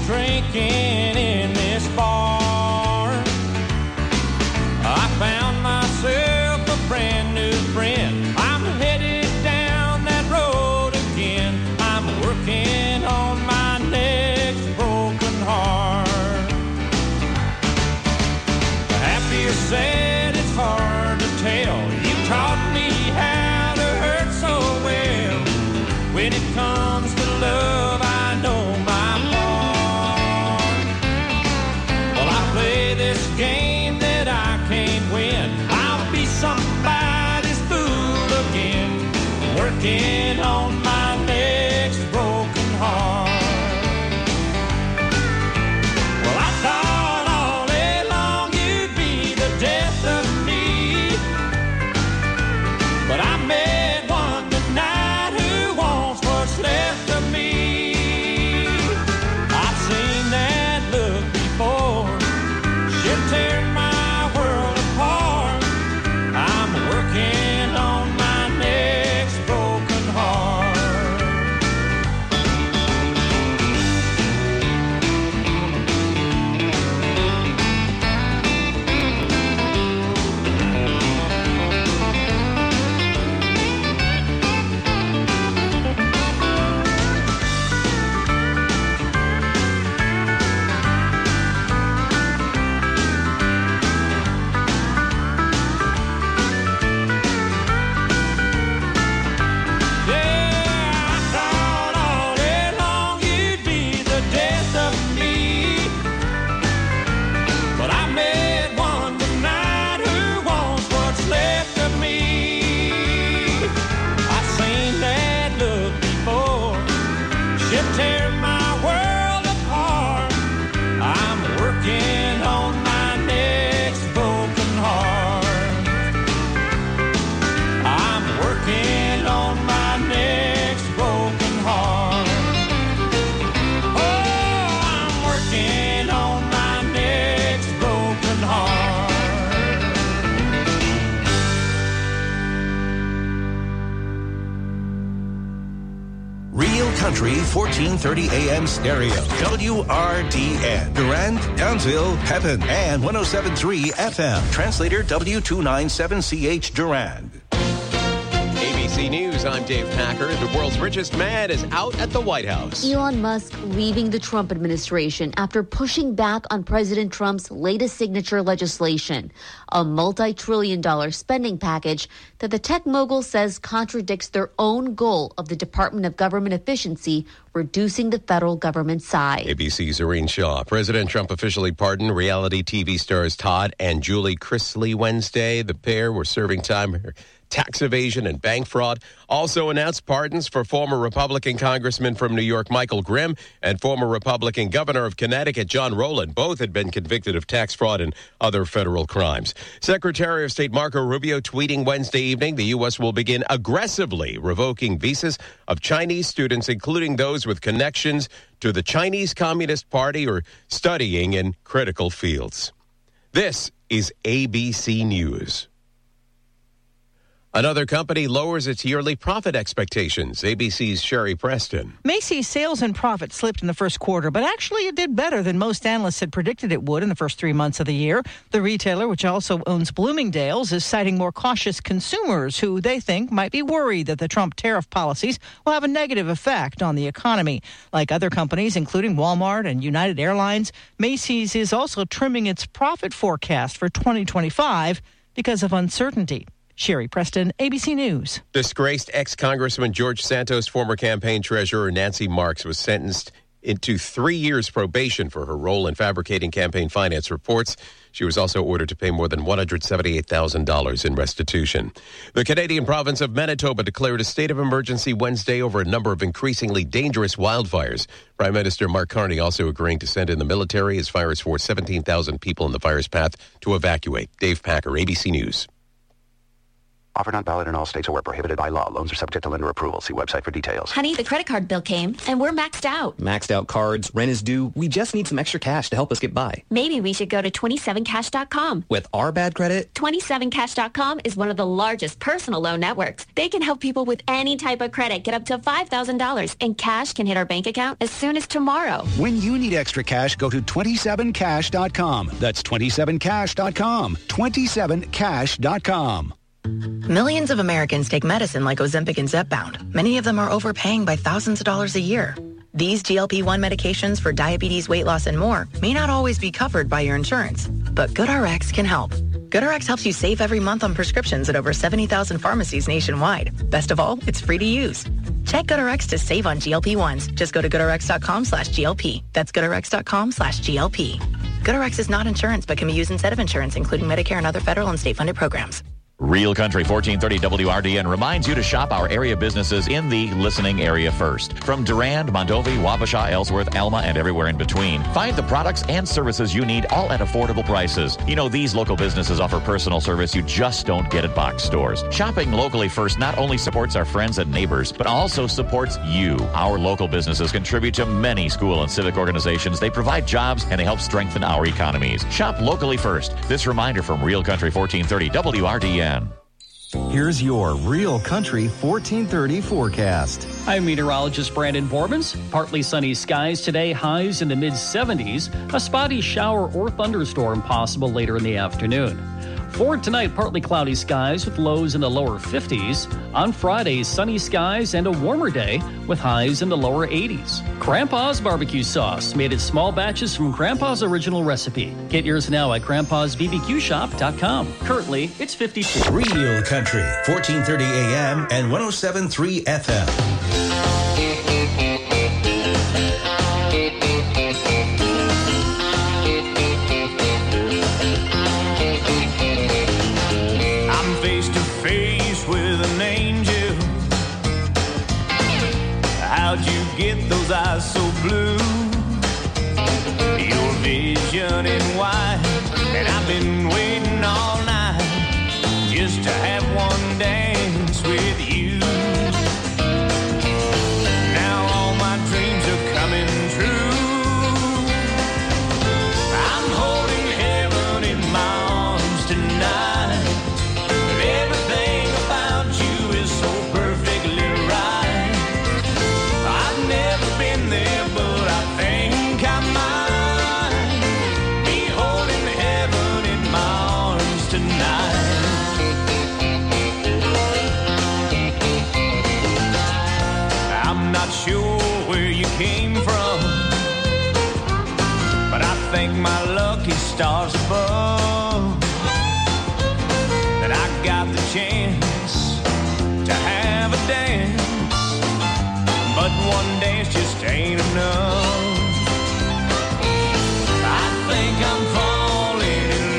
drinking in this bar. I found myself a brand new friend. I'm headed down that road again. I'm working on my next broken heart. Happy or sad, it's hard to tell. You taught me how to hurt so well. When it comes to love, I know my part. Well, I play this game that I can't win. I'll be somebody's fool again, working on my next broken heart. Well, I thought all day long you'd be the death of me, but I met one tonight who wants what's left of me. I've seen that look before. She'll tear my world apart. I'm working on my next broken heart. Yeah, I thought all day long you'd be the death of me, but I met one tonight who wants what's left of me. I've seen that look before. She'll tear my world apart. I'm working on my next broken heart. I'm working on my next broken heart. Oh, I'm working on my next broken heart. Real Country 1430 AM stereo. WRDN. Durand, Townsville, Pepin, and 107.3 FM. Translator W297CH Durand. ABC News, I'm Dave Packer. The world's richest man is out at the White House. Elon Musk leaving the Trump administration after pushing back on President Trump's latest signature legislation, a multi-trillion-dollar spending package that the tech mogul says contradicts their own goal of the Department of Government Efficiency, reducing the federal government size. ABC's Irene Shaw. President Trump officially pardoned reality TV stars Todd and Julie Chrisley Wednesday. The pair were serving time for tax evasion and bank fraud. Also announced pardons for former Republican Congressman from New York Michael Grimm and former Republican Governor of Connecticut John Rowland. Both had been convicted of tax fraud and other federal crimes. Secretary of State Marco Rubio tweeting Wednesday evening the U.S. will begin aggressively revoking visas of Chinese students, including those with connections to the Chinese Communist Party or studying in critical fields. This is ABC News. Another company lowers its yearly profit expectations. ABC's Sherry Preston. Macy's sales and profit slipped in the first quarter, but actually it did better than most analysts had predicted it would in the first 3 months of the year. The retailer, which also owns Bloomingdale's, is citing more cautious consumers who they think might be worried that the Trump tariff policies will have a negative effect on the economy. Like other companies, including Walmart and United Airlines, Macy's is also trimming its profit forecast for 2025 because of uncertainty. Sherry Preston, ABC News. Disgraced ex-Congressman George Santos' former campaign treasurer Nancy Marks was sentenced into 3 years probation for her role in fabricating campaign finance reports. She was also ordered to pay more than $178,000 in restitution. The Canadian province of Manitoba declared a state of emergency Wednesday over a number of increasingly dangerous wildfires. Prime Minister Mark Carney also agreeing to send in the military as fires forced 17,000 people in the fire's path to evacuate. Dave Packer, ABC News. Offer not valid in all states or where prohibited by law. Loans are subject to lender approval. See website for details. Honey, the credit card bill came, and we're maxed out. Maxed out cards, rent is due. We just need some extra cash to help us get by. Maybe we should go to 27cash.com. With our bad credit? 27cash.com is one of the largest personal loan networks. They can help people with any type of credit get up to $5,000, and cash can hit our bank account as soon as tomorrow. When you need extra cash, go to 27cash.com. That's 27cash.com. 27cash.com. Millions of Americans take medicine like Ozempic and Zepbound. Many of them are overpaying by thousands of dollars a year. These GLP-1 medications for diabetes, weight loss, and more may not always be covered by your insurance, but GoodRx can help. GoodRx helps you save every month on prescriptions at over 70,000 pharmacies nationwide. Best of all, it's free to use. Check GoodRx to save on GLP-1s. Just go to GoodRx.com/GLP. That's GoodRx.com/GLP. GoodRx is not insurance, but can be used instead of insurance, including Medicare and other federal and state-funded programs. Real Country 1430 WRDN reminds you to shop our area businesses in the listening area first. From Durand, Mondovi, Wabasha, Ellsworth, Alma, and everywhere in between. Find the products and services you need, all at affordable prices. You know, these local businesses offer personal service you just don't get at box stores. Shopping locally first not only supports our friends and neighbors, but also supports you. Our local businesses contribute to many school and civic organizations. They provide jobs, and they help strengthen our economies. Shop locally first. This reminder from Real Country 1430 WRDN. Here's your Real Country 1430 forecast. I'm meteorologist Brandon Borbans. Partly sunny skies today, highs in the mid-70s. A spotty shower or thunderstorm possible later in the afternoon. For tonight, partly cloudy skies with lows in the lower 50s. On Friday, sunny skies and a warmer day with highs in the lower 80s. Grandpa's barbecue sauce, made in small batches from Grandpa's original recipe. Get yours now at grandpa'sbbqshop.com. Currently, it's 54. Real Country, 1430 AM and 107.3 FM. Face to face with an angel. How'd you get those eyes so blue? Your vision in white, and I've been waiting all night just to have one dance with you. Now all my dreams are coming true. I'm holding heaven in my arms tonight. Everything about you is so perfectly right. I've never been there, but I think I might be holding heaven in my arms tonight. I'm not sure where you came from, but I thank my lucky stars above that I got the chance to have a dance, but one dance just ain't enough. I think I'm falling in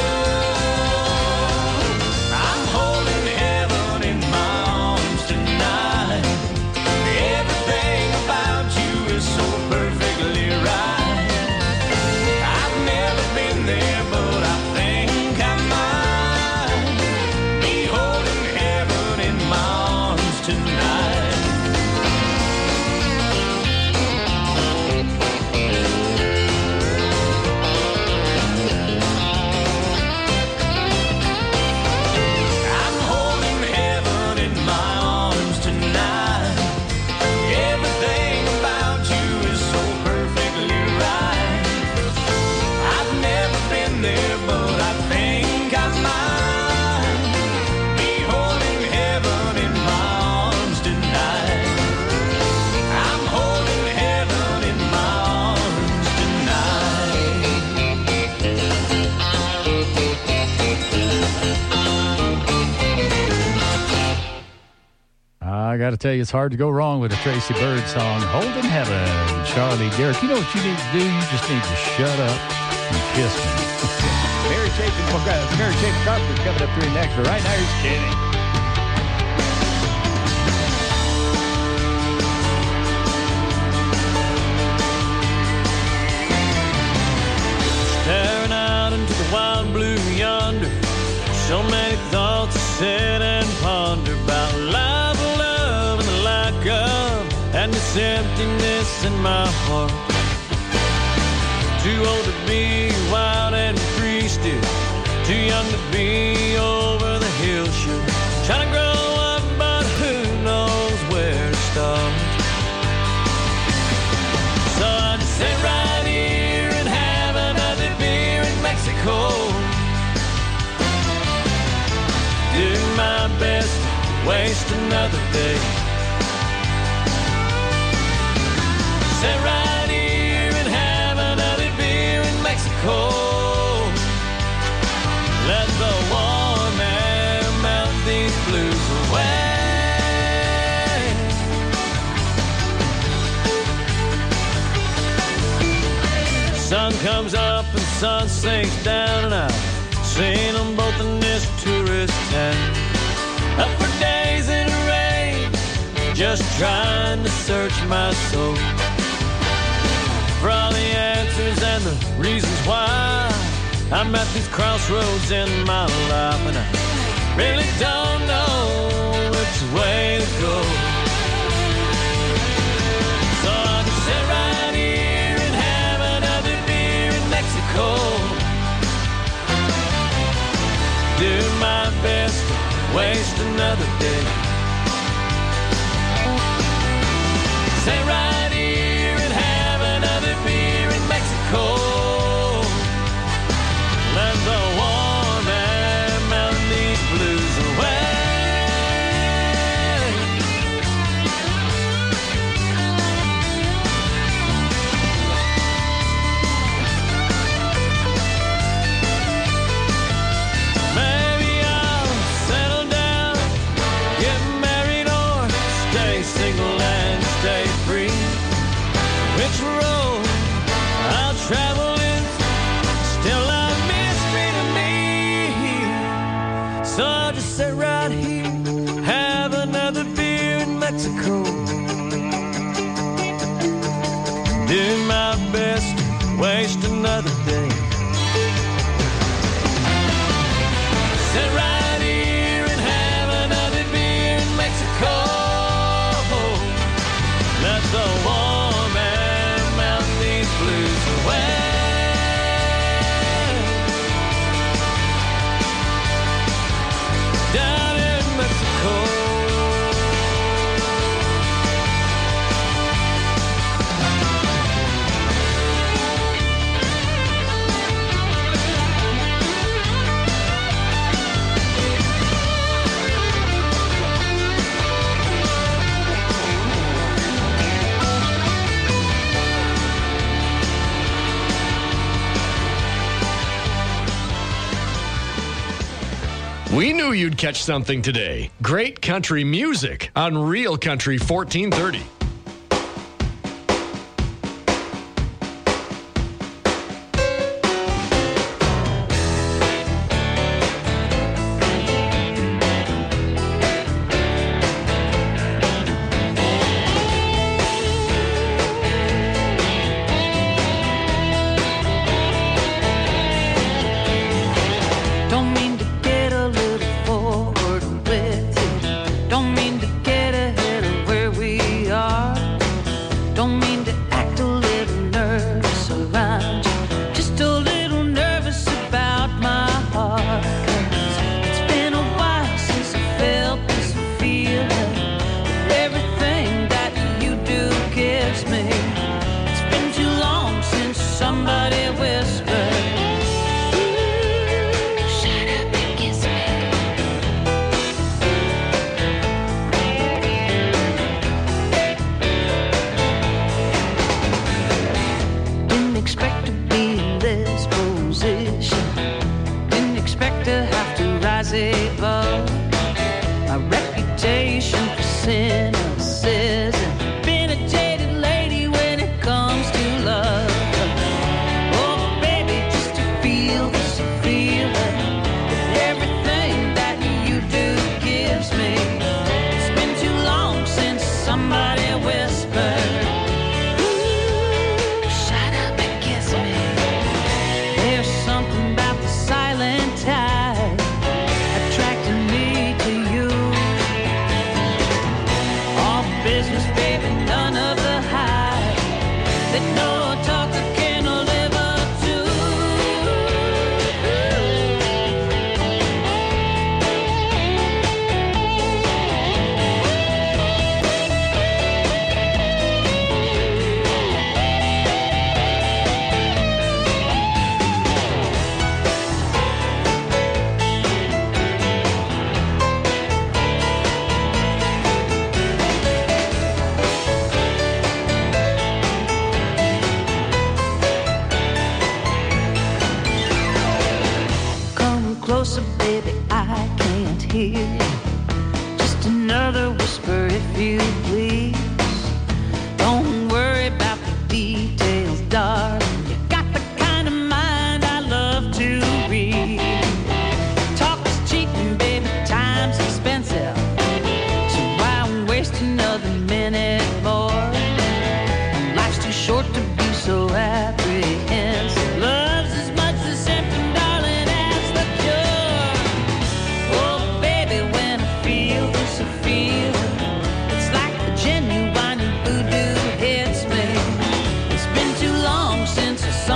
love. I'm holding heaven in my arms tonight. Everything about you is so perfectly right. I've never been there, but I think I might be holding heaven in my arms tonight. I'm holding heaven in my arms tonight. Everything about you is so perfectly right. I've never been there, but I think I might be holding heaven in my arms tonight. I'm holding heaven in my arms I got to tell you, it's hard to go wrong with a Tracy Byrd song, Holding Heaven. Charlie Derrick, you know what you need to do? You just need to shut up and kiss me. Mary Chapin Carpenter coming up through next, but right now here's Kenny. Staring out into the wild blue yonder, so many thoughts said and wonder about life, love, and the lack of, and this emptiness in my heart. Too old to be wild and free still, too young to be over the hill sure. Trying to grow up, but who knows where to start. So I just sit right here and have another beer in Mexico. Do my best to waste another day. Sit right here and have another beer in Mexico. Let the warm air melt these blues away. Sun comes up and sun sinks down, and I've seen them both in this tourist town. Up for days in the rain, just trying to search my soul for all the answers and the reasons why I'm at these crossroads in my life, and I really don't know which way to go. So I'll just sit right here and have another beer in Mexico. Do my best to waste another day. Sit right here and have another beer in Mexico. Let the warm air melt these blues away. Maybe I'll settle down, get married, or stay single and stay free. Which road I'll travel in, still a mystery to me. So I'll just sit right here, have another beer in Mexico. Do my best to waste another day. Sit right here and have another beer in Mexico. Let the warm air melt these blues away. Down in Mexico. We knew you'd catch something today. Great country music on Real Country 1430. Don't mean to get a little forward with you. Don't mean to get ahead of where we are. Don't mean to act a little nervous around you. Just a little nervous about my heart. 'Cause it's been a while since I felt this feeling. Everything that you do gives me. It's been too long since somebody whispered. Expect to be in this position. Didn't expect to have to rise above. My reputation for cynicism. Been a jaded lady when it comes to love. Oh, baby, just to feel this feeling. Everything that you do gives me. It's been too long since somebody whispered. Shut up and kiss me.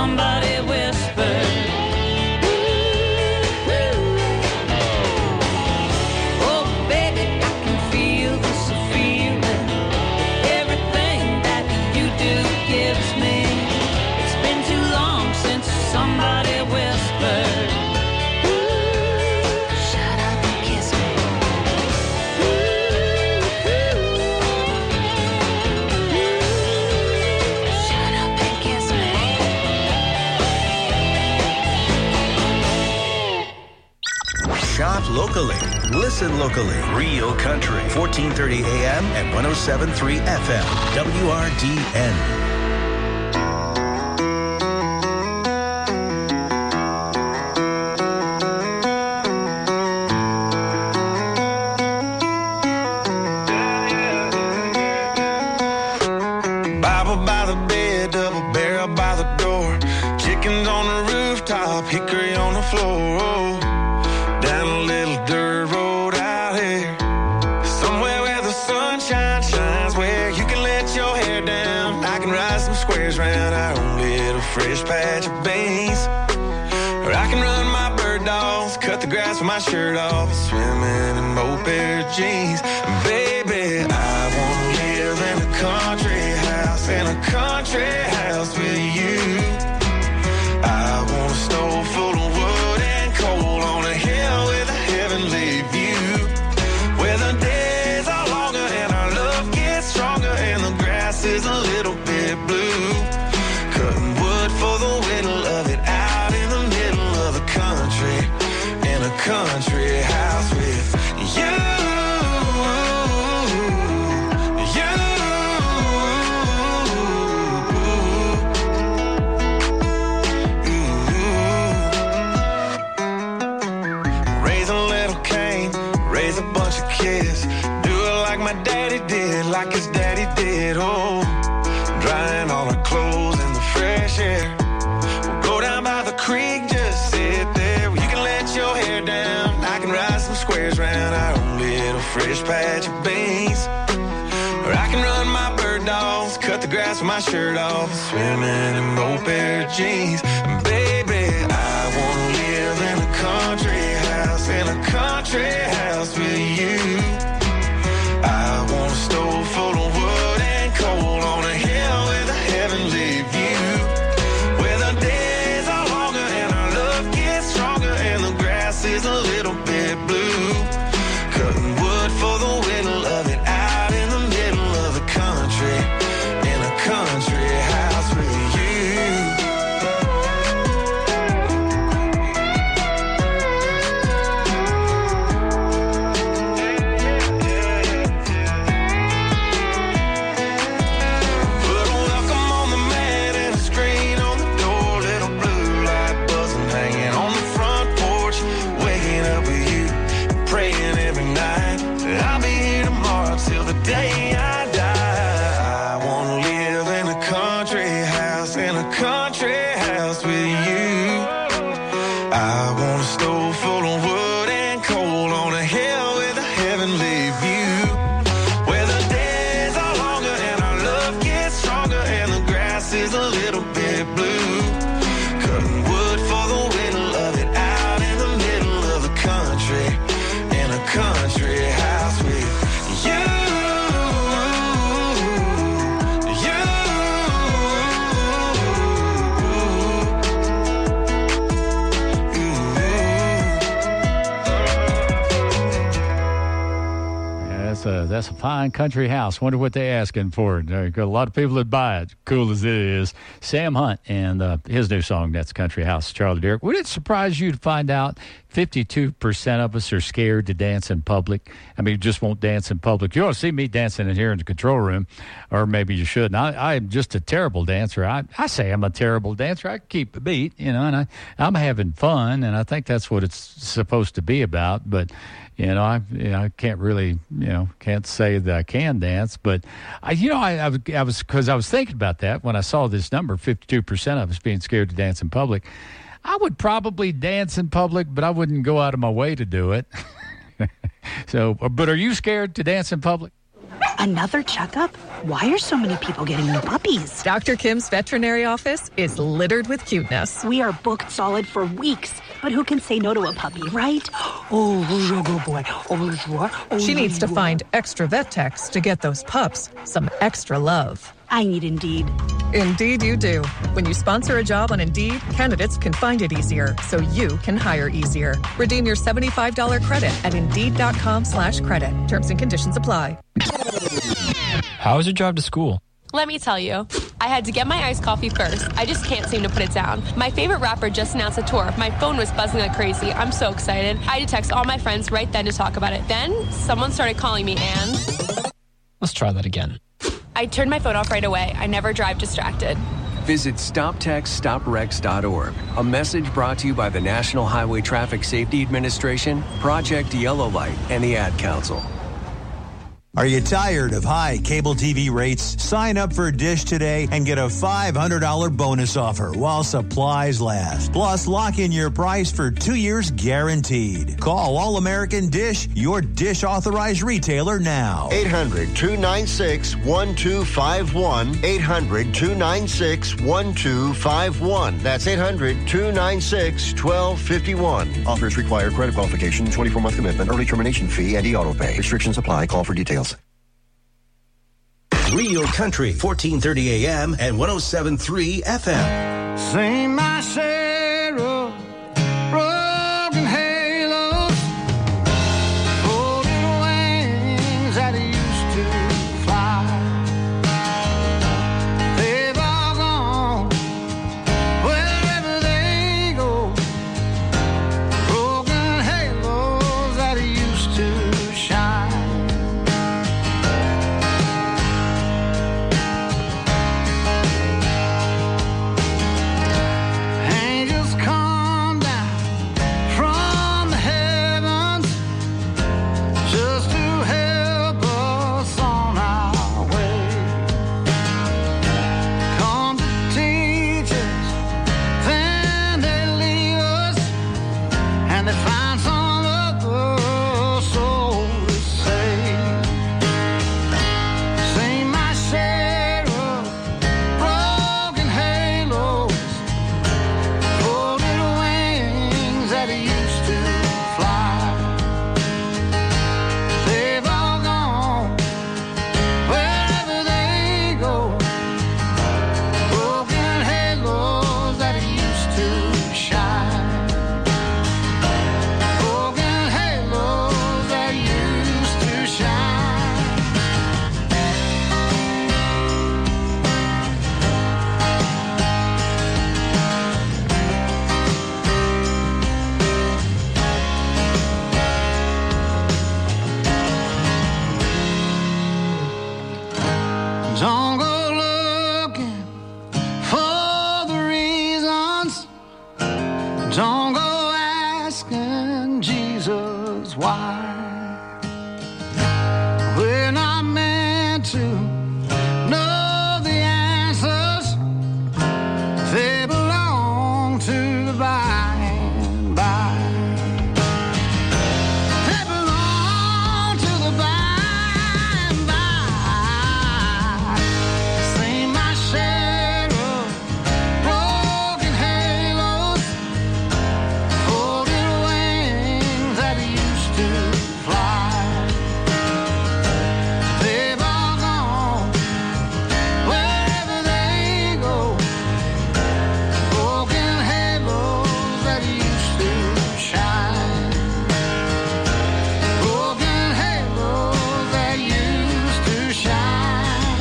somebody whispered. Oh, baby, I can feel this feeling. Everything that you do gives me. It's been too long since somebody whispered. Shut up and kiss me. Shut up and kiss me. Shop locally. Listen locally. Real Country. 1430 AM and 107.3 FM. WRDN. Bible by the bed, double barrel by the door. Chickens on the rooftop, hickory on the floor. Down a little dirt road out here. Somewhere where the sunshine shines, where you can let your hair down. I can ride some squares round our own little fresh patch of beans. Or I can run my bird dogs, cut the grass with my shirt off, swimming in both pair of jeans. Baby, I wanna live in a country house, in a country house with you. I want a stove full of wood and coal on a hill with a heavenly view, where the days are longer and our love gets stronger and the grass is a little bit blue. Cutting wood for the whittle of it out in the middle of the country, in a country house with you. Raise a little Cain, raise a bunch of kids. Do it like my daddy did, like his daddy did. Oh, drying all our clothes in the fresh air. We'll go down by the creek, just sit there. You can let your hair down. I can ride some squares round our own little fresh patch of beans. Or I can run my bird dogs, cut the grass with my shirt off, swimming in both pair of jeans. Baby, I wanna live in a country house, in a country house with you. I want a stove full of wood and coal on a hill with a heavenly view, where the days are longer and our love gets stronger and the grass is a little bit blue. Cutting wood for the whittle of it out in the middle of the country, in a country house with you. Put a welcome on the mat and a screen on the door, little blue light buzzing, hanging on the front porch, waking up with you, praying every night that I'll be here tomorrow till the day I die. I wanna live in a country house, in a country house with you. I want a stove full of wood and coal on a hill with a heavenly view, where the days are longer and our love gets stronger and the grass is a little bit blue. Cutting wood for the whittle of it out in the middle of the country, in a country house with you. That's a fine country house. Wonder what they're asking for it. Got a lot of people that buy it, cool as it is. Sam Hunt and his new song, That's Country House, Charlie Derrick. Would it surprise you to find out 52% of us are scared to dance in public? I mean, just won't dance in public. You ought to see me dancing in here in the control room, or maybe you shouldn't. I am just a terrible dancer. I say I'm a terrible dancer. I keep the beat, and I'm having fun, and I think that's what it's supposed to be about. But I can't really, can't say that I can dance, but I was thinking about that when I saw this number, 52% of us being scared to dance in public. I would probably dance in public, but I wouldn't go out of my way to do it. But are you scared to dance in public? Another checkup? Why are so many people getting new puppies? Dr. Kim's veterinary office is littered with cuteness. We are booked solid for weeks, but who can say no to a puppy, right? Oh, good boy. She needs to find extra vet techs to get those pups some extra love. I need Indeed. Indeed you do. When you sponsor a job on Indeed, candidates can find it easier, so you can hire easier. Redeem your $75 credit at Indeed.com/credit. Terms and conditions apply. How is your drive to school? Let me tell you, I had to get my iced coffee first. I just can't seem to put it down. My favorite rapper just announced a tour. My phone was buzzing like crazy. I'm so excited. I had to text all my friends right then to talk about it. Then someone started calling me and... Let's try that again. I turned my phone off right away. I never drive distracted. Visit StopTextStopWrecks.org. A message brought to you by the National Highway Traffic Safety Administration, Project Yellow Light, and the Ad Council. Are you tired of high cable TV rates? Sign up for Dish today and get a $500 bonus offer while supplies last. Plus, lock in your price for 2 years guaranteed. Call All American Dish, your Dish authorized retailer now. 800-296-1251. 800-296-1251. That's 800-296-1251. Offers require credit qualification, 24-month commitment, early termination fee, and e-auto pay. Restrictions apply. Call for details. Real Country, 1430 AM and 107.3 FM. Sing my share of broken halos, folded wings that used to fly. They've all gone wherever they go. Broken halos that used to shine. Don't go looking for the reasons. Don't go asking Jesus why. We're not meant to know the answers. They belong to the by and by. They belong to the by and by. Seen my share of broken halos, folded wings that used to fly. They've all gone wherever they go. Broken halos that used to shine. Broken halos that used to shine.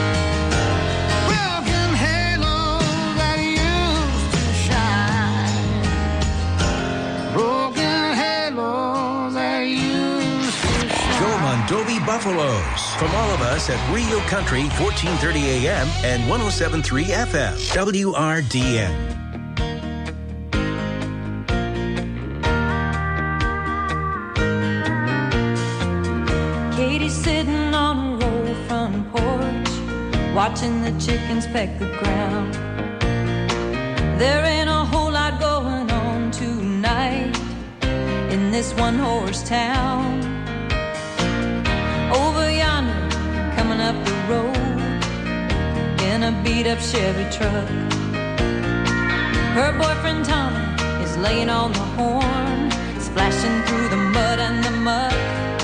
Broken halos that used to shine. Broken halos that used to shine. Joe Mondovi Buffaloes. From all of us at Real Country, 1430 AM and 107.3 FM. WRDN. Katie's sitting on her old front porch, watching the chickens peck the ground. There ain't a whole lot going on tonight in this one-horse town. Over yonder, beat-up Chevy truck. Her boyfriend Tommy is laying on the horn, splashing through the mud and the muck.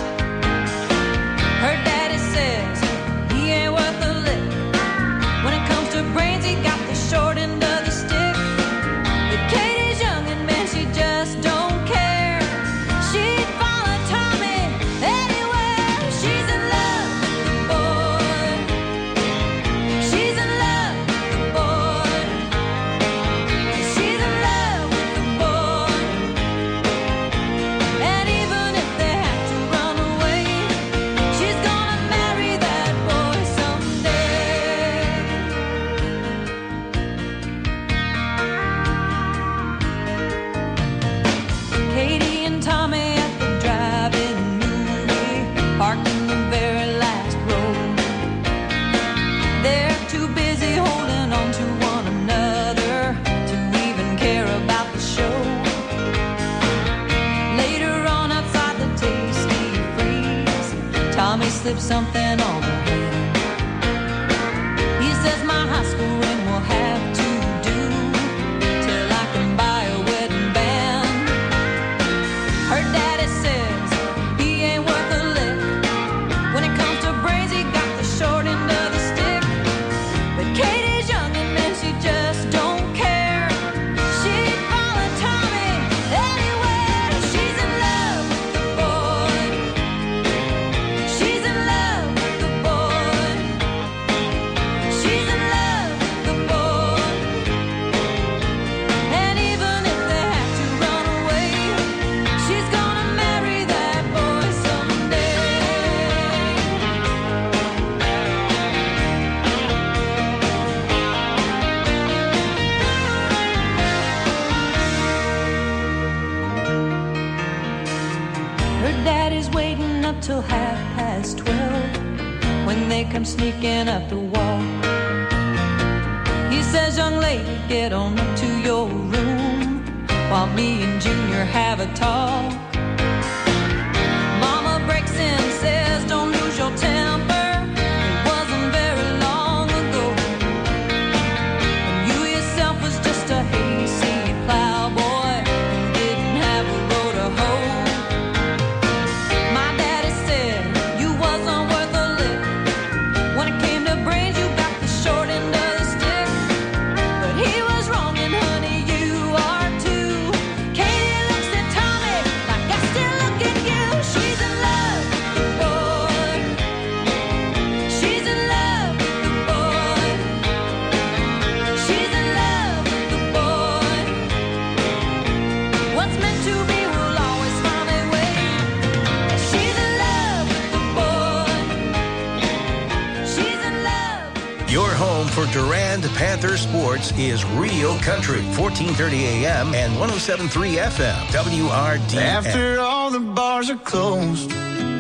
Her daddy says he ain't worth a lick. When it comes to brains, he got the short end of the stick. But Katie's young and man, she just don't care. She'd follow Tommy anywhere. She's in love with the boy. She's in love with the boy. She's in love with the boy. And even if they have to run away, she's gonna marry that boy someday. Katie and Tommy at the drive-in movie, parked in the very last row. They're too busy holding on to one another to even care about the show. Later on outside the Tasty Freeze, Tommy slipped something on her hand. He says my high school ring will have to do till I can buy a wedding band. Her daddy says he ain't worth a lick. When it comes to brains, he got the short end of the stick. But Katie's young and man, she just don't care. She'd follow Tommy anywhere. She's in love with the boy. She's in love with the boy. She's in love with the boy. And even if they have to run away, she's gonna marry that boy someday. Her daddy's waiting up till 12:30 when they come sneaking up the wall. He says, young lady, get on up to your room while me and Junior have a talk. Mama breaks in and says, don't lose your temper. It wasn't very long ago when you yourself was just a hayseed plowboy who didn't have a row to hoe. My daddy said you wasn't worth a lick. When it came to brains, you got the short end of the stick. But he was wrong, and honey, you are too. Katie looks at Tommy like I still look at you. She's in love with the boy. She's in love with the boy. She's in love with the boy. What's meant to be will always find a way. She's in love with the boy. She's in love. Your home for Durand Panther sports is Real Country, 1430 AM and 107.3 FM, WRDN. After all the bars are closed,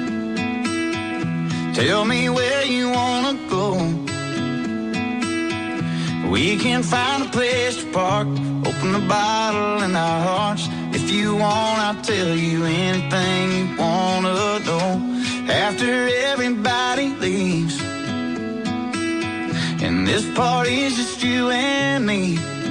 tell me where you wanna go. We can find a place to park, open a bottle in our hearts. If you want, I'll tell you anything you wanna know. After everybody leaves, and this party's just you and me,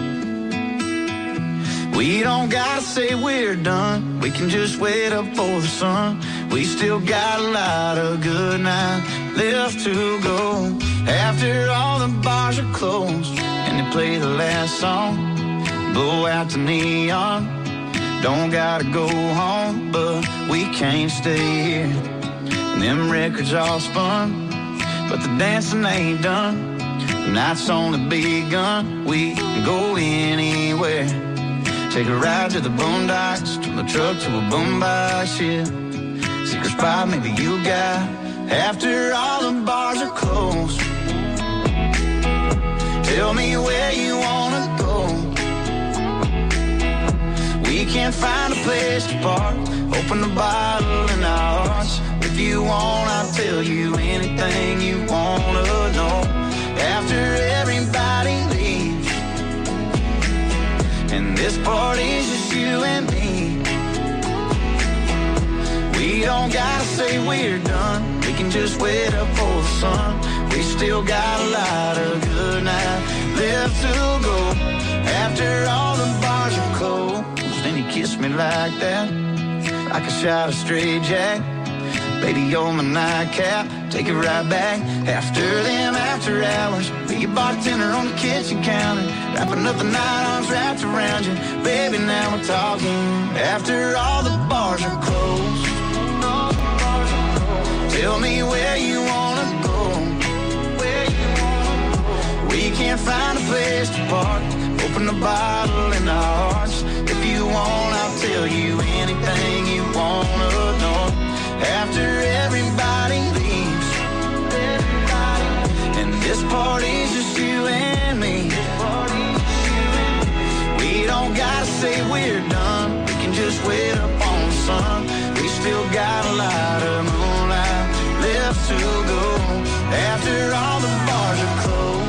we don't gotta say we're done. We can just wait up for the sun. We still got a lot of good nights left to go. After all the bars are closed and they play the last song, blow out the neon. Don't gotta go home, but we can't stay here. And them records all spun, but the dancing ain't done. The night's only begun. We can go anywhere. Take a ride to the boondocks, from the truck to a boombox, yeah. Secret spot maybe you got. After all the bars are closed, tell me where you wanna go. We can't find a place to park, open the bottle in our hearts. If you want, I'll tell you anything you wanna know. After everybody leaves, and this party's just you and me, we don't gotta say we're done. We can just wait up for the sun. We We still got a lot of good night left to go. After all the bars are closed, and you kiss me like that, like a shot of straight jack. Baby, you're my nightcap, take it right back. After them after hours, be a bartender on the kitchen counter, wrapping up the night, arms wrapped around you. Baby, now we're talking. After all the bars are closed, tell me where you wanna go. We can't find a place to park, open the bottle in our hearts. If you want, I'll tell you anything you wanna know. After everybody leaves, and this party's just you and me, we don't gotta say we're done, we can just wait up on the sun. We still got a lot of moonlight left to go. After all the bars are closed,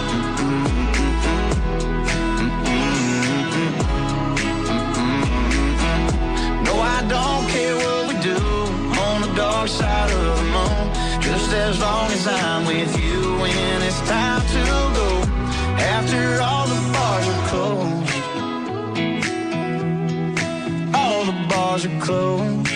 no, I don't care what we do on the dark side of the moon, just as long as I'm with you when it's time to go. After all the bars are closed, all the bars are closed.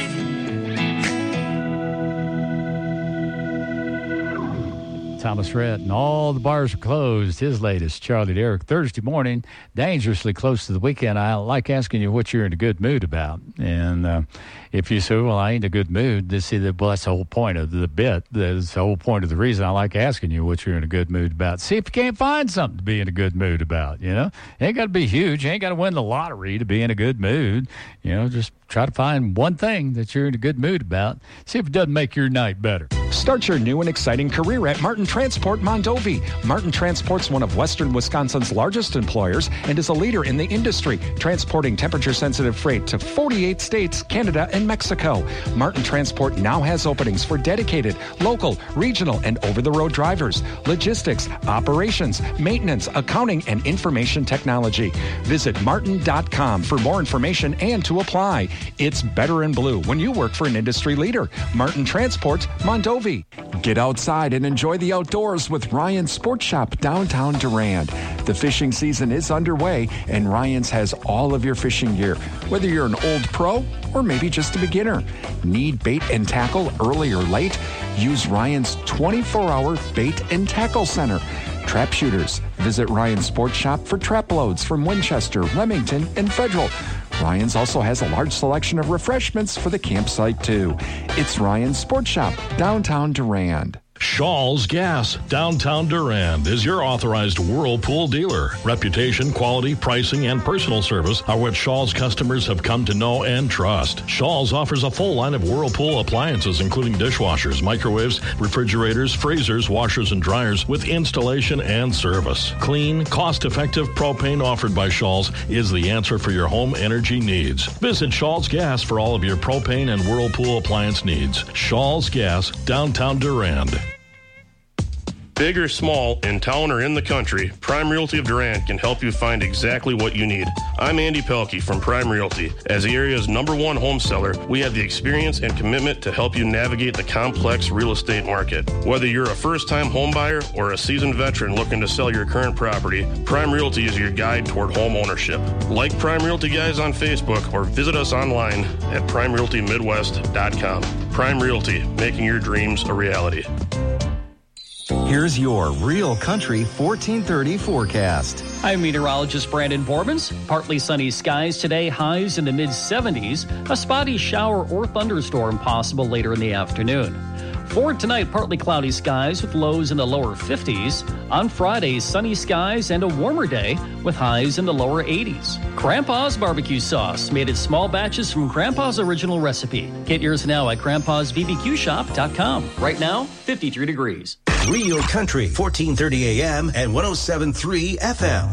Thomas Rhett, and all the bars are closed. His latest, Charlie Derrick. Thursday morning, dangerously close to the weekend. I like asking you what you're in a good mood about. And if you say, well, I ain't in a good mood, that's the whole point of the bit. That's the whole point of the reason I like asking you what you're in a good mood about. See if you can't find something to be in a good mood about, you know. It ain't got to be huge. You ain't got to win the lottery to be in a good mood. You know, just try to find one thing that you're in a good mood about. See if it doesn't make your night better. Start your new and exciting career at Martin Transport Mondovi. Martin Transport's one of Western Wisconsin's largest employers and is a leader in the industry, transporting temperature-sensitive freight to 48 states, Canada, and Mexico. Martin Transport now has openings for dedicated, local, regional, and over-the-road drivers, logistics, operations, maintenance, accounting, and information technology. Visit martin.com for more information and to apply. It's better in blue when you work for an industry leader. Martin Transport Mondovi. Get outside and enjoy the outdoors with Ryan's Sports Shop downtown Durand. The fishing season is underway, and Ryan's has all of your fishing gear, whether you're an old pro or maybe just a beginner. Need bait and tackle early or late? Use Ryan's 24-hour bait and tackle center. Trap shooters, visit Ryan's Sports Shop for trap loads from Winchester, Remington, and Federal. Ryan's also has a large selection of refreshments for the campsite, too. It's Ryan's Sports Shop, downtown Durand. Shaw's Gas, downtown Durand, is your authorized Whirlpool dealer. Reputation, quality, pricing, and personal service are what Shaw's customers have come to know and trust. Shaw's offers a full line of Whirlpool appliances, including dishwashers, microwaves, refrigerators, freezers, washers, and dryers, with installation and service. Clean, cost-effective propane offered by Shaw's is the answer for your home energy needs. Visit Shaw's Gas for all of your propane and Whirlpool appliance needs. Shaw's Gas, downtown Durand. Big or small, in town or in the country, Prime Realty of Durand can help you find exactly what you need. I'm Andy Pelkey from Prime Realty. As the area's #1 home seller, we have the experience and commitment to help you navigate the complex real estate market. Whether you're a first-time home buyer or a seasoned veteran looking to sell your current property, Prime Realty is your guide toward home ownership. Like Prime Realty Guys on Facebook or visit us online at primerealtymidwest.com. Prime Realty, making your dreams a reality. Here's your Real Country 1430 forecast. I'm meteorologist Brandon Borbans. Partly sunny skies today, highs in the mid-70s. A spotty shower or thunderstorm possible later in the afternoon. For tonight, partly cloudy skies with lows in the lower 50s. On Friday, sunny skies and a warmer day with highs in the lower 80s. Grandpa's barbecue sauce, made in small batches from Grandpa's original recipe. Get yours now at grandpa'sbbqshop.com. Right now, 53 degrees. Real Country, 1430 AM and 107.3 FM.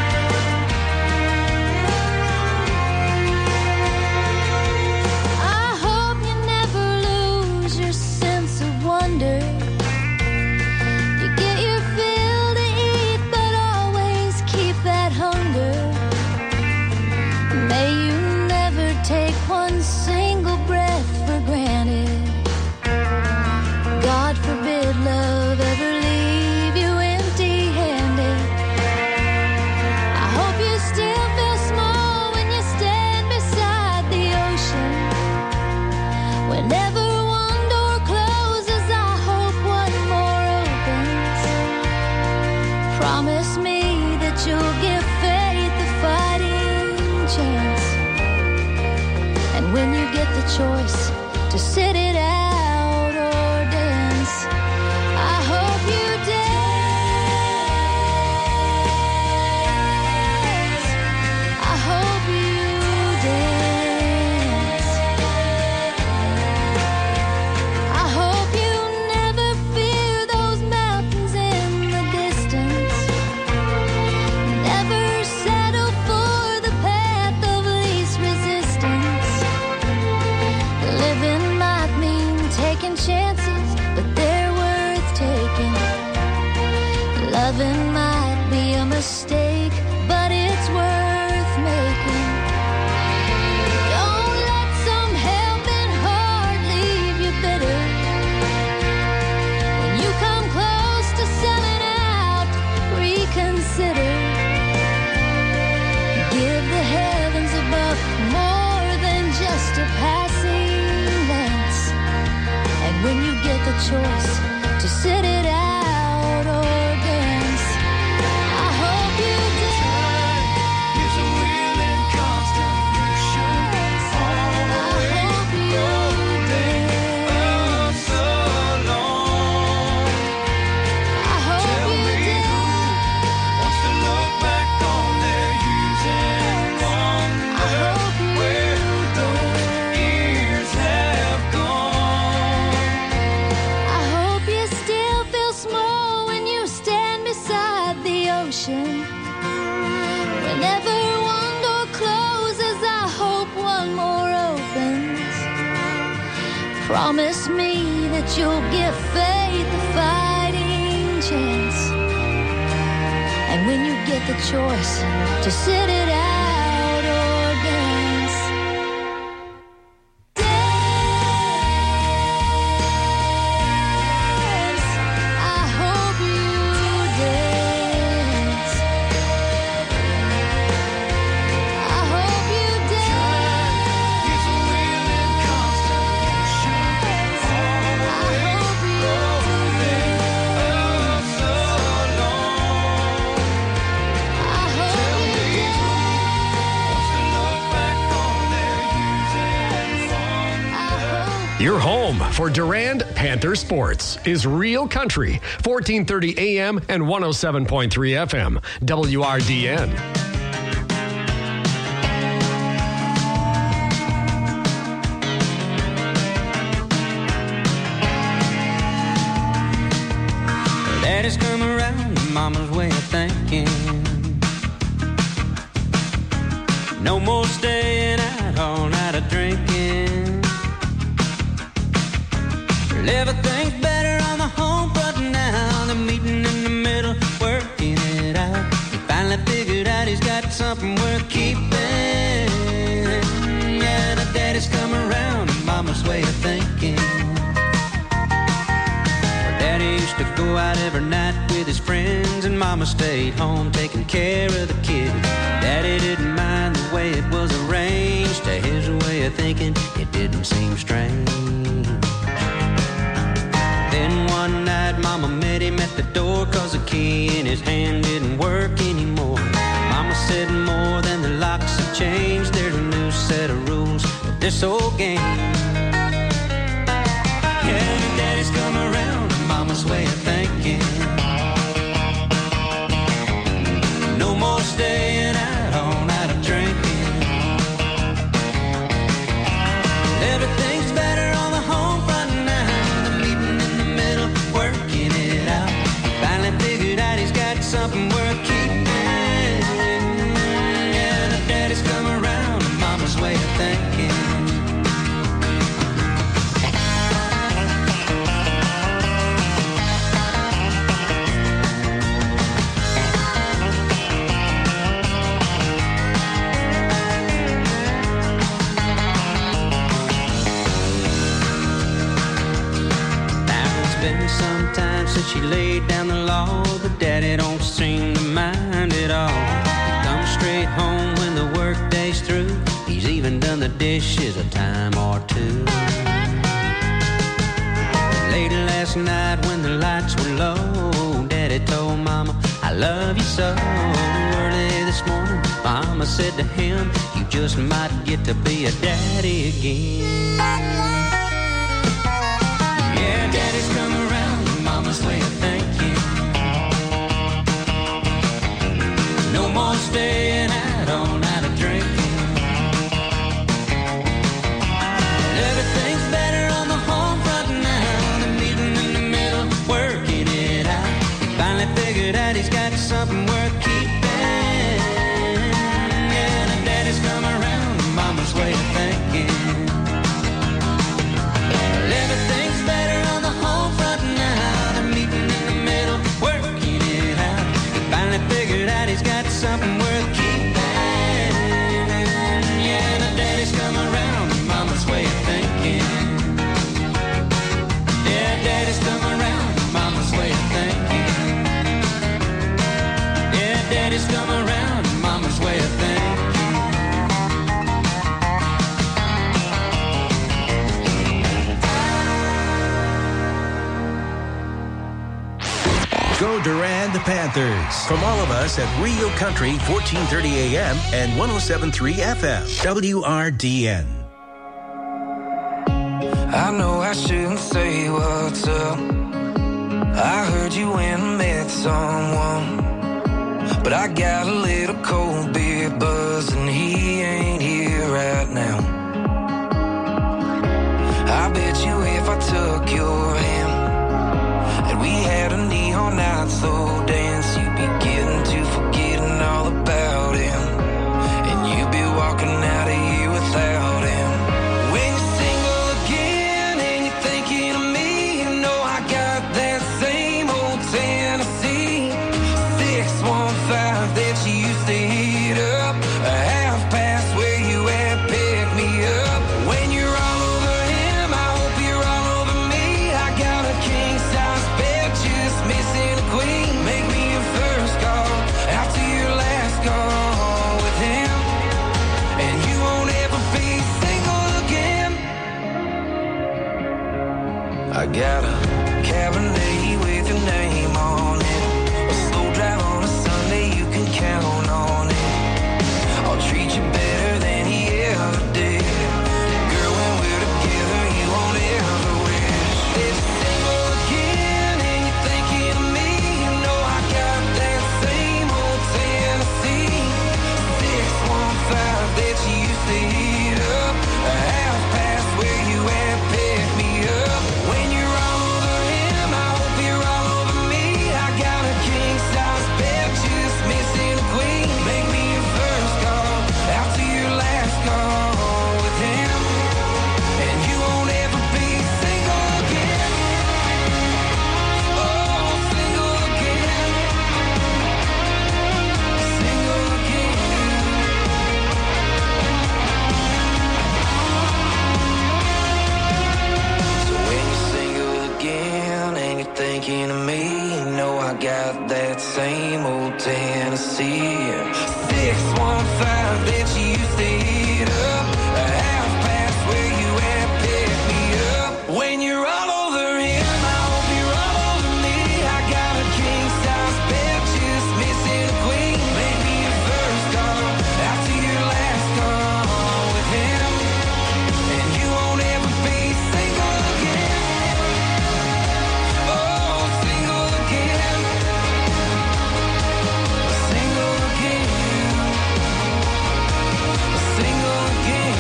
I choice to sit it out or dance. I hope you dance. I hope you dance. I hope you never fear those mountains in the distance. Never settle for the path of least resistance. Living might mean taking chances, but they're worth taking. Loving might be a mistake, but it's worth making. Don't let some helping heart leave you bitter. When you come close to selling out, reconsider. Give the heavens above more than just a passing glance. And when you get the choice to sit it out or dance, I hope you dance. Is a will and constant motion. I hope you dance. So long. I hope you dance. Wants to look back on their years and wonder where those years have gone. I hope you still feel small when you stand beside the ocean. Whenever one door closes, I hope one more opens. Promise me that you'll give faith a fighting chance. And when you get the choice to sit it out or dance, dance. I hope you dance. I hope you dance. Is a will and constant motion. I hope you dance. So long. I hope you dance. Wants to look back on their years and wonder. Your home for Durand Panther Sports is Real Country, 1430 AM and 107.3 FM, WRDN. Daddy's come around to mama's way of thinking. No more staying out all night of drinking. Well, everything's better on the home front now. The meeting in the middle, working it out. He finally figured out he's got something worth keeping. Yeah, the daddy's come around to mama's way of thinking. Daddy used to go out every night with his friends, and mama stayed home taking care of the kids. Daddy didn't mind the way it was arranged. To his way of thinking, it didn't seem strange. Then one night mama met him at the door, 'cause the key in his hand didn't work anymore. Mama said more than the locks have changed. There's a new set of rules to this old game. Yeah, daddy's come around to mama's way of thinking. No more staying out all night of drinking. Everything's better on the home front now. The meeting in the middle, working it out. Finally figured out he's got something worth keeping. Yeah, the daddy's come around to mama's way of thinking. Sometimes since she laid down the law, but daddy don't seem to mind at all. He comes straight home when the work day's through. He's even done the dishes a time or two. Late last night when the lights were low, daddy told mama, I love you so. Early this morning, mama said to him, you just might get to be a daddy again. Yeah, daddy's come around, mama's way of thinking. No more staying out all night of drinking. Everything's better on the home front now. The meeting in the middle, working it out. He finally figured out he's got something worth keeping. Yeah, the daddy's come around, mama's way of thinking. Everything's better on the home front now. The meeting in the middle, working it out. He finally figured out he's got something worth keeping. Yeah, the daddy's come around, mama's way of thinking. Yeah, daddy's come around, mama's way of thinking. Yeah, daddy's come around, mama's way of thinking. Go Durand Panthers. From all of us at Real Country, 1430 AM and 107.3 FM. WRDN. I know I shouldn't say what's up. I heard you went and met someone, but I got a little cold beer buzz and he ain't here right now. I bet you if I took your hand and we had a neon night slow dance, you'd be getting to forgetting all about him, and you'd be walking out of here without him. When you're single again and you're thinking of me, you know I got that same old Tennessee 615 that you used to hit up, a half past where you at, pick me up. When you're all over him, I hope you're all over me. I got a king size bed, just missing a queen. Make me your first call after your last call with him, and you won't ever be single again. I got a Cabernet with your name on it, a slow drive on a Sunday, you can count on it. I'll treat you better than he ever did. Girl, when we're together, you won't ever wish. If you're single again and you're thinking of me, you know I got that same old Tennessee 615 that you used to hit up, a half past where you at, pick me up. When you're all over him, I hope you're all over me. I got a king size bed, just missing a queen. Make me your first call after your last call with him, and you won't ever be single again. Oh, single again. Single again. So when you're single again and you're thinking of me, you know I got that same old Tennessee 615 that you used to hit up, a half past where you at, pick me up. When you're all over him, I hope you're all over me. I got a king size bed, just missing a queen. Make me your first call after your last call with him, and you won't ever be single again. Oh, single again. Single again. Single again.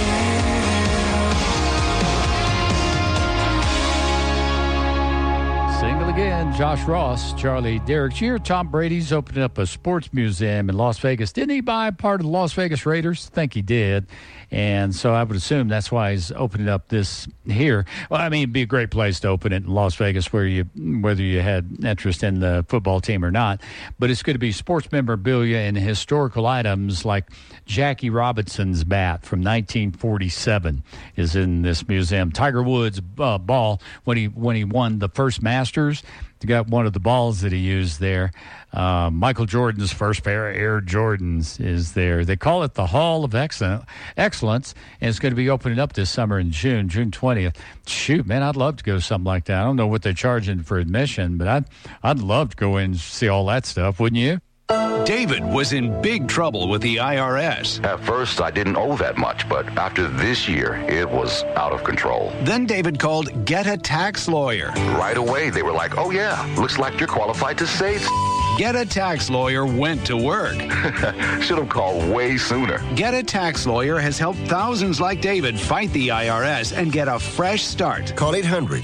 Single again. Josh Ross, Charlie Derrick. Here, Tom Brady's opening up a sports museum in Las Vegas. Didn't he buy part of the Las Vegas Raiders? I think he did. And so I would assume that's why he's opening up this here. Well, I mean, it'd be a great place to open it in Las Vegas, whether you had interest in the football team or not. But it's going to be sports memorabilia and historical items like Jackie Robinson's bat from 1947 is in this museum. Tiger Woods' ball when he won the first Masters. You got one of the balls that he used there. Michael Jordan's first pair of Air Jordans is there. They call it the Hall of Excellence, and it's going to be opening up this summer in June 20th. Shoot, man, I'd love to go to something like that. I don't know what they're charging for admission, but I'd love to go in and see all that stuff, wouldn't you? David was in big trouble with the IRS. At first, I didn't owe that much, but after this year, it was out of control. Then David called Get a Tax Lawyer. Right away, they were like, oh yeah, looks like you're qualified to save. Get a Tax Lawyer went to work. Should have called way sooner. Get a Tax Lawyer has helped thousands like David fight the IRS and get a fresh start. Call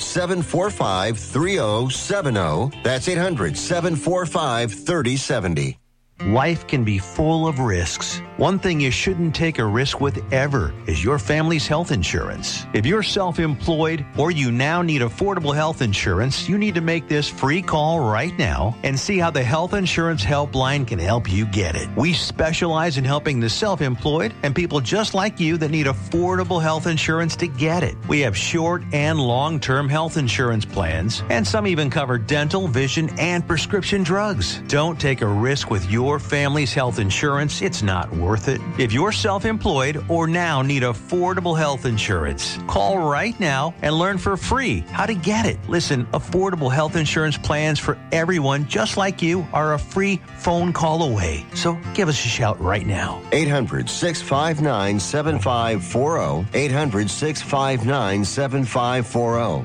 800-745-3070. That's 800-745-3070. Life can be full of risks. One thing you shouldn't take a risk with ever is your family's health insurance. If you're self-employed or you now need affordable health insurance, you need to make this free call right now and see how the Health Insurance Helpline can help you get it. We specialize in helping the self-employed and people just like you that need affordable health insurance to get it. We have short and long-term health insurance plans, and some even cover dental, vision, and prescription drugs. Don't take a risk with your family's health insurance. It's not worth it. If you're self-employed or now need affordable health insurance, call right now and learn for free how to get it. Listen, affordable health insurance plans for everyone just like you are a free phone call away. So give us a shout right now. 800-659-7540. 800-659-7540.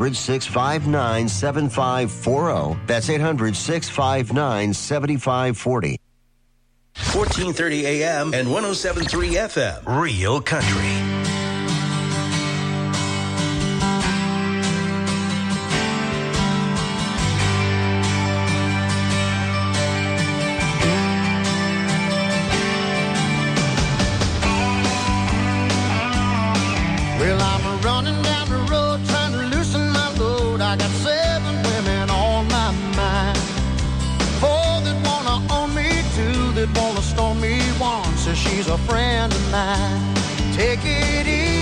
800-659-7540. That's 800-659-7540. 1430 AM and 107.3 FM. Real Country. Well, I'm running down the road trying to loosen my load. I got 7 women on my mind. 4 that wanna own me, 2 that wanna storm me. 1 says she's a friend of mine. Take it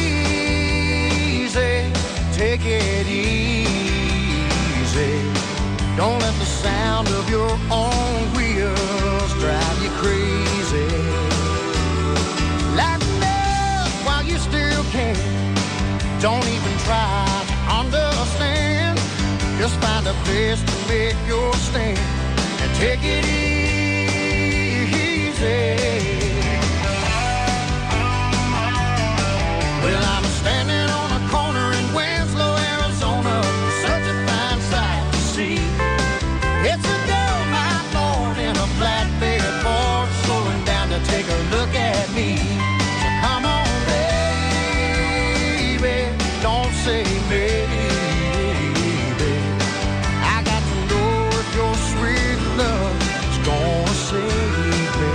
easy, take it easy. Don't let the sound of your own wheels drive you crazy. Lighten up while you still can. Don't even try to understand. Just find a place to make your stand and take it easy. Well, I'm standing on a corner in Winslow, Arizona. Such a fine sight to see. It's a girl, my lord, in a flatbed Ford, slowing down to take a look at me. So come on, baby, don't say maybe. I got to know if your sweet love is gonna save me.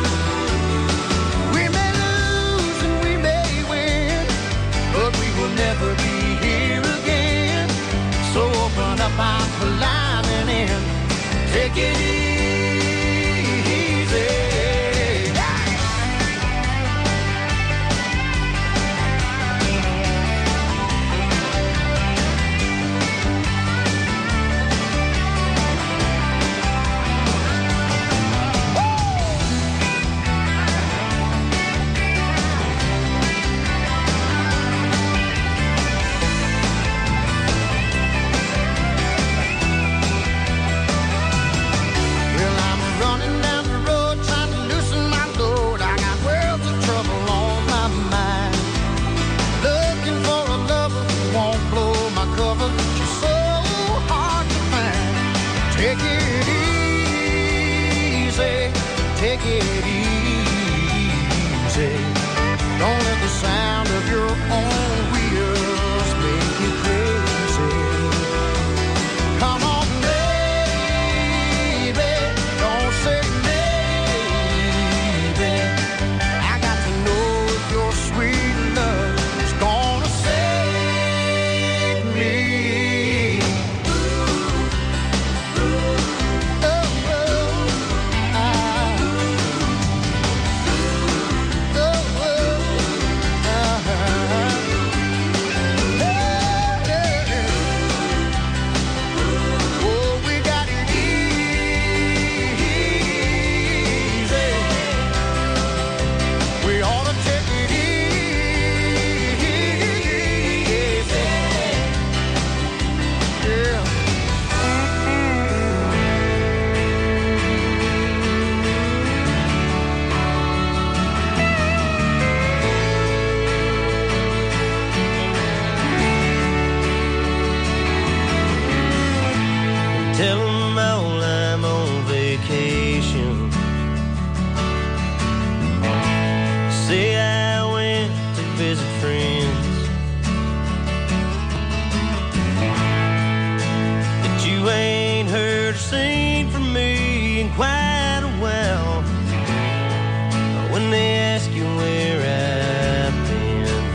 We may lose and we may win, but we will never be here again. So open up, I'm climbing in. Take it easy. Take it easy. Don't let the sound of your own wheels make you crazy. Come on, baby, don't say maybe. I got to know if your sweet love is gonna save me. Oh, been quite a while. When they ask you where I've been,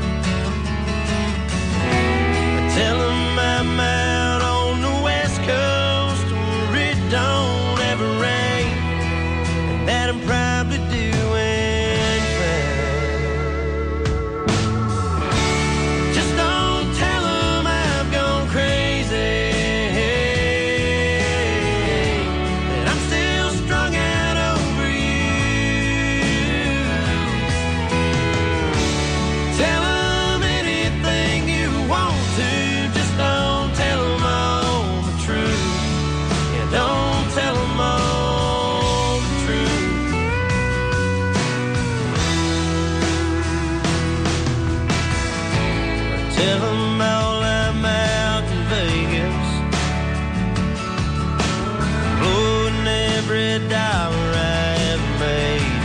I tell them I'm out on the West Coast where it don't ever rain, and that I'm probably doing fine. Just don't tell them I've gone crazy. Tell them all I'm out in Vegas, blowing every dollar I ever made.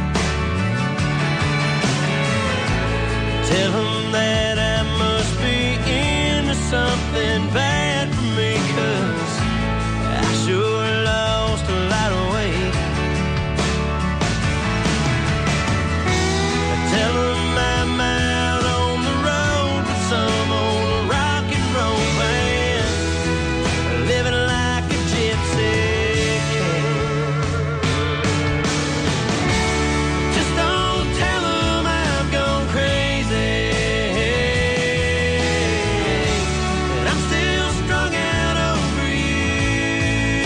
Tell them that I must be into something bad for me, 'cause I sure lost a lot of weight. Tell them I'm out on the road with some old rock and roll band, living like a gypsy can. Just don't tell them I've gone crazy, and I'm still strung out over you.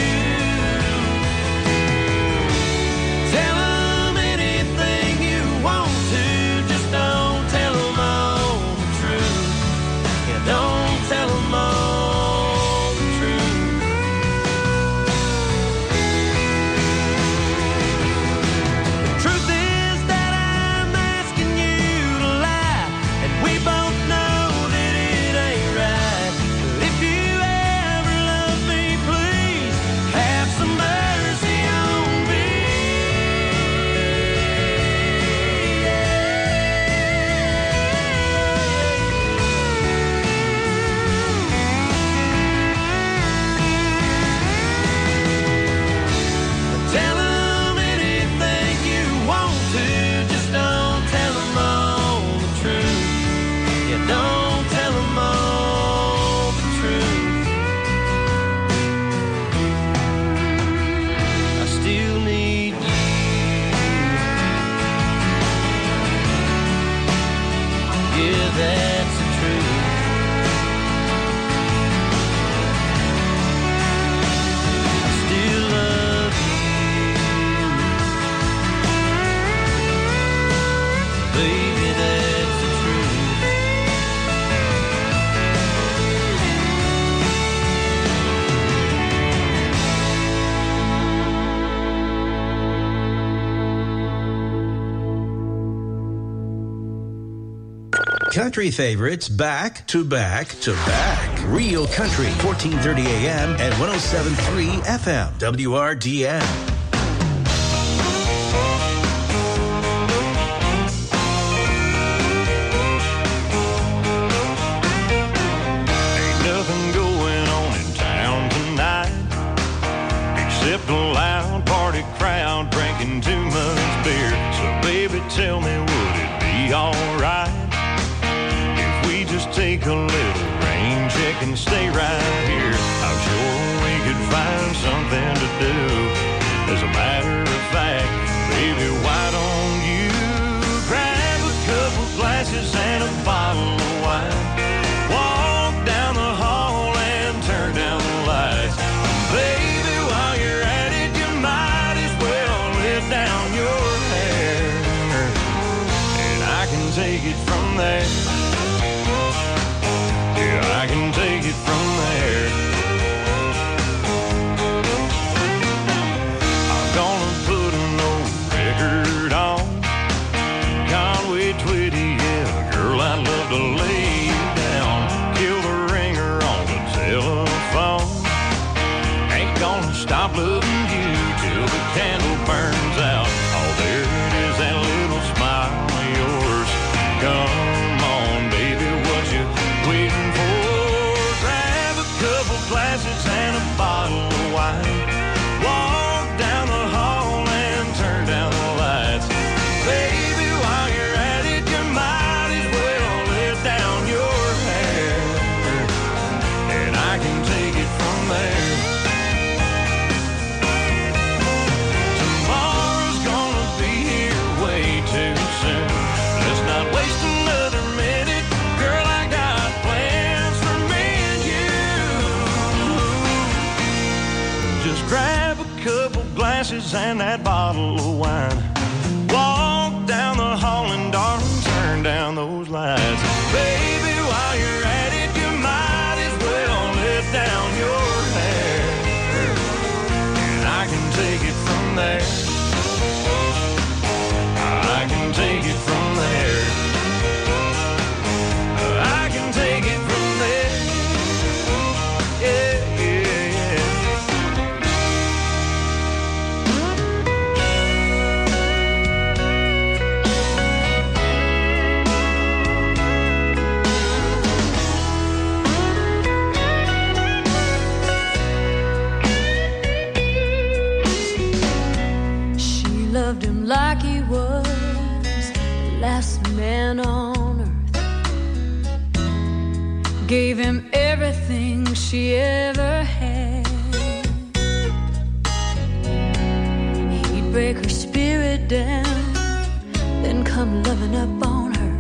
Tell them anything you want to, just don't tell them all the truth. Yeah, don't tell them all the truth. The truth is that I'm asking you to lie, and we both know that it ain't right. But if you ever love me, please have some mercy on me. Tell them anything you want to, just don't tell them all the truth. Yeah, don't tell them all the truth. I still need you. Yeah, that's the truth. I still love you. Baby, that's the truth. Country favorites back to back to back. Real Country, 1430 AM and 107.3 FM. WRDN. Ain't nothing going on in town tonight except a loud party crowd drinking too much beer. So baby, tell me, would it be alright if we just take a little rain check and stay right here? I'm sure we could find something to do. As a matter of fact, baby, why don't you grab a couple glasses and a bottle of wine, walk down the hall and turn down the lights. Baby, while you're at it, you might as well let down your hair, and I can take it from there. Yeah, I can take it from there. I'm gonna put an old record on Conway Twitty, yeah, girl, I'd love to lay you down. Kill the ringer on the telephone. Ain't gonna stop loving you till the candle burns out. Oh, there it is, that little smile of yours. Come on, baby, what you waiting for? Grab a couple glasses and a bottle of wine. Walk grab a couple glasses and that bottle of wine. Walk down the hall and darling, turn down those lights. Baby, while you're at it, you might as well let down your hair. And I can take it from there. I can take it from there. I can take it from there. Yeah, yeah, yeah. She loved him like he was the last man on earth. Gave him everything she ever had. He'd break her spirit down, then come loving up on her.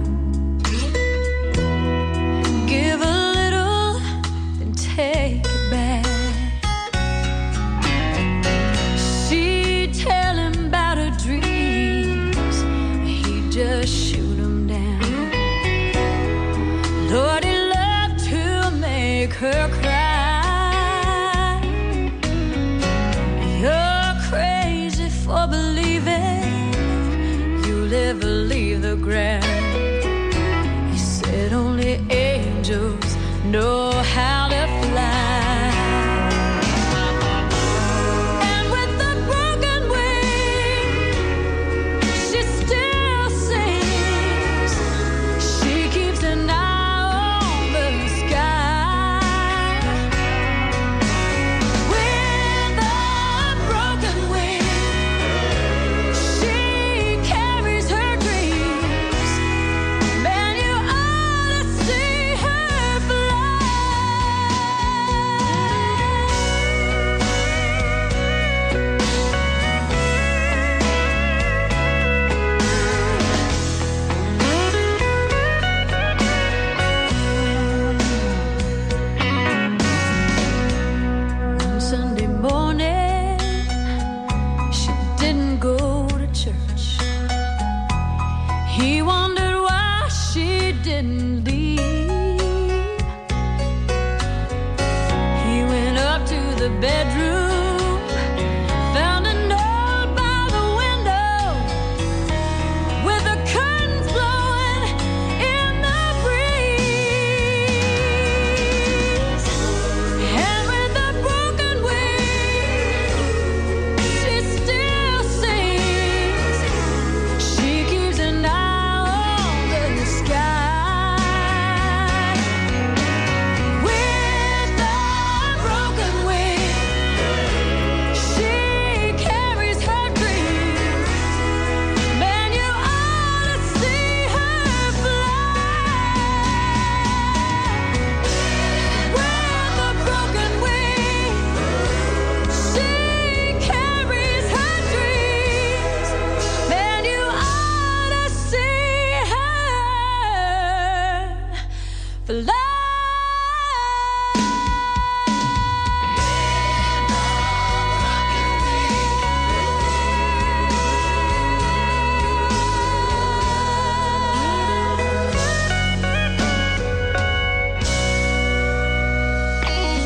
Give a little, then take it back. She'd tell him about her dreams, he'd just shoot them down. Lord, he loved to make her cry. You're crazy for believing you'll ever leave the ground. He said only angels know